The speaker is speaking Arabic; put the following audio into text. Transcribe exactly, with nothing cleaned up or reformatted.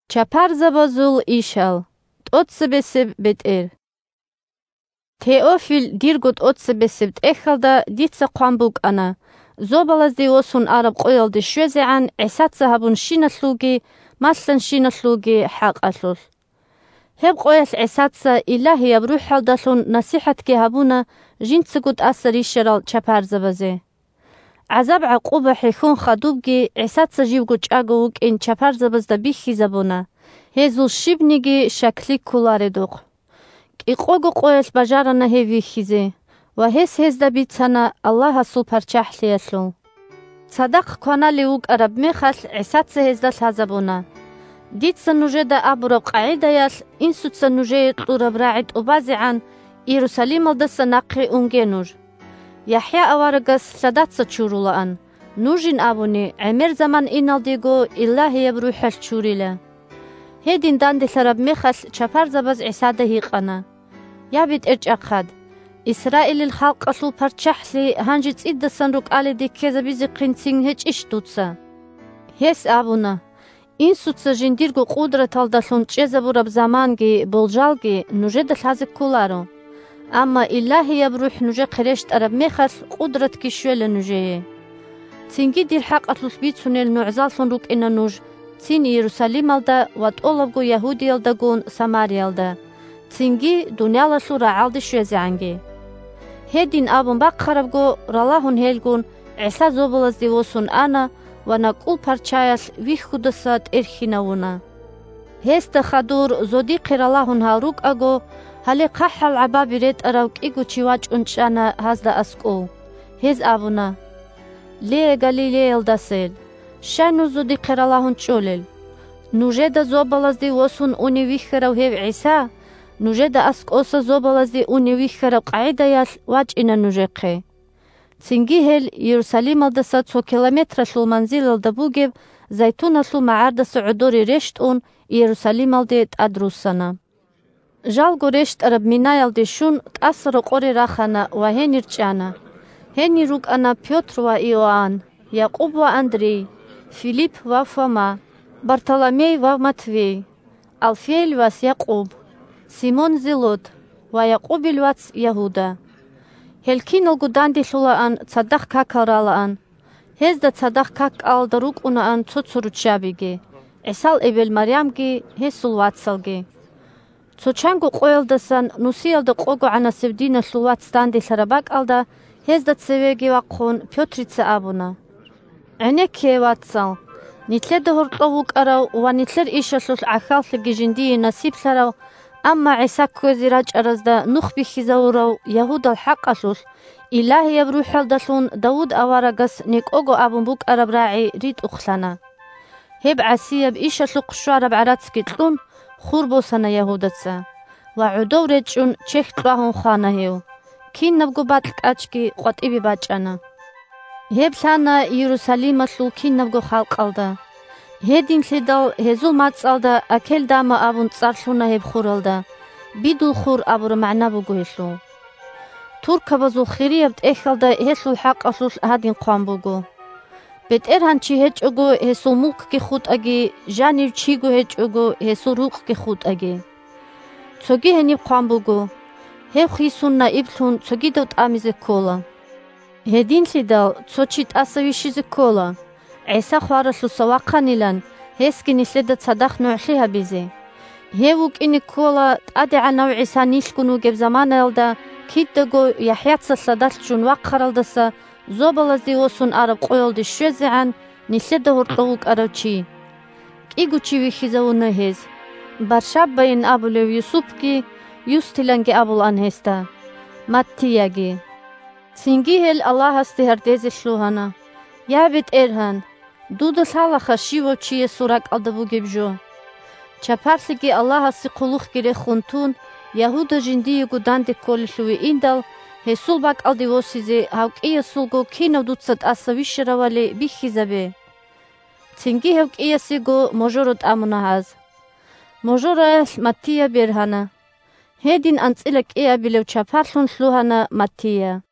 Чапарзабазул ишал. Тотсебесеб бетер. Теофил диргут отсебесеб техалда дица қамбук ана. Зобалазди осун араб қоялди швезеан эсатса хабун шинаслуги, маслан шинаслуги хақ аслул. Хеб қояс эсатса илахи ябрухалдалун насихатки хабуна жинцгут асари шарал чапарзабазе. عذاب عقوبة حيكون خدوبجي عسات جيبجو تشاغوك إن شابار زبز دبيخي زبونا هزو شبنيجي شكلي كولاري دوق إقوغو قويس بجارنا هيفي خيزي وهس هز دبيتسانا الله سو پرچح ليسلو صدق كوانا ليوك عرب ميخاس عسات هز دل هزبونا ديت سنوجه دا أبرو قاعدة ياس إنسو تسنوجه طورب راعد وبازي عن إيروساليم الدس ناقي أنجينور يحيى أوارغس سداتsa چورولان نوجين أبوني عمر زمان إنال ديگو إلا هي بروح الچوريلا هيدين دان دي سرب ميخس چپار زبز عساده هيقانا يابد ارج أقاد إسرائيل الخلق أصول پرچحلي هنجيت إد سنروك آلي دي كيزا بيزي قنسين هج إشتوتسا هيس أبونا إن سوتسا جنديرگو قدرة الدسون چيزا برب زمانگي بولجالگي نوجه دلحازك كولارو أما إلهي يبروح نوجه قريشت أرب ميخس قدرت كشوية نوجه تنجي دير حق أطلس بيت سنيل نوعزال سنروك إنا نوج تين يروساليم الدا واتقولبغو يهودي الداقون ساماري الدا تنجي دنيا لسو رعالدي شويزي عنجي هيدين أبن باق خربغو رالاهن هيلگون عسا زوبلز ديوسون أنا ونقول پرچايس ويخ خودسات إرخيناونا هست خدور زوديقي رالاهن هاروك أغو هلی قحل عبابی ريت أراوك إيگو چيواج انچانا هزدا أسكو هز أبونا ليه غاليلي الدسيل شانو زودي قرالهن چولل نوجه دا زوبالازدي وسون اوني ويخراو هيو عيسى نوجه دا أسك أوسا زوبالازدي اوني ويخراو قاعدة يال واج إنا نوجه قي تنجي هل يروساليم الدسا تو كيلومتر سلو منزل الدبوغيب زيتون سلو معارد سعودوري رشت اون يروساليم الدي أدروسانا جالگو رشت أرب مينايل دي شون تأثر قوري راخانا وهيني رجانا هيني روك أنا بيوتر وإيوان يعقوب وأندري فيليب وفوما برطلمي ومتوي ألفيل واس يعقوب سيمون زيلوت ويعقوب الواس يهودا هلكين القدان دي شلوان تصدق كاكارالان هز دا تصدق كاك آل دروك أنا تصور تشابيجي عسال إبل مريمجي هسول واتسلجي Цочангу қойлдасан нусиялды қогу ана севдина слуат станди сарабак алда хезда цевеги ваққун Пётрица абуна. Әне ке ватсал. Нитледы хуртловук арау ва нитлер ишаслус ахаллыги жиндии насиб сарау амма Иса көзи рач аразда нух бихизаурау Яхудал хақ асус Илахи ябрухалдасун Дауд аварагас ник ого абунбук араб раи рит ухлана. Хеб асияб ишаслу қшуараб аратски тлун خوربو سنة يهودتسا وعدو رجون چخ تواهن خانه هيو كين نبگو باتلك اچكي قط إبي باچانا هيب سانا يروساليم اسلو كين نبگو خالق alda هيدين سيدال هزول ماتس alda اكل داما ابون تصارشونا هيب خور alda بيدو خور ابور معنا بگو هسلو توركا بزو خيري بت اخل دا هسلو حق اسلوس هادين قوان بگو بيت إرهان چي هج اگو هسو ملک کی خود اگي جانيو چيگو هج اگو هسو روق کی خود اگي چوگي هنيب قوان بگو هف خيسون نا ابلون چوگي دوت آميزه کولا هدين سيدال چوچيت آسويشيزه کولا عيسى خوارسلو سواقا نيلان هسكي نسلدت صداق نوعليها بيزي هيوك إني كولا تقادي عن نوع عيسى نيشكونو جيب زمان يلدا كيد دقو يحياتسا صداق جون واقر الدسا زوبالازدي وسون عرب قويل دي شوزي عن نسلده هرطوك عربشي كيگو چيوي خيزاو نهيز برشاب باين أبولو يوسوبكي يوستيلانگي أبول أنهستا ماتياگي سنگي هل الله استهر ديزي شلوهانا يابت إرهان دودو سالخا شيوو چيه سوراك أدبو گبجو چپارسيگي الله سي قلوخ گيري خونتون يهودا جندي يگودان دي كولشوي إندال هسول باك ألدي وسيزي هاوك إيا سولغو كينو دوتسات أساويش روالي بيخيزابي تنگي هاوك إيا سيگو مجورد آمونا هاز مجورة ماتيا بيرهانا هيدين أنت إلك إيا بلو چپارسون شلوهانا ماتيا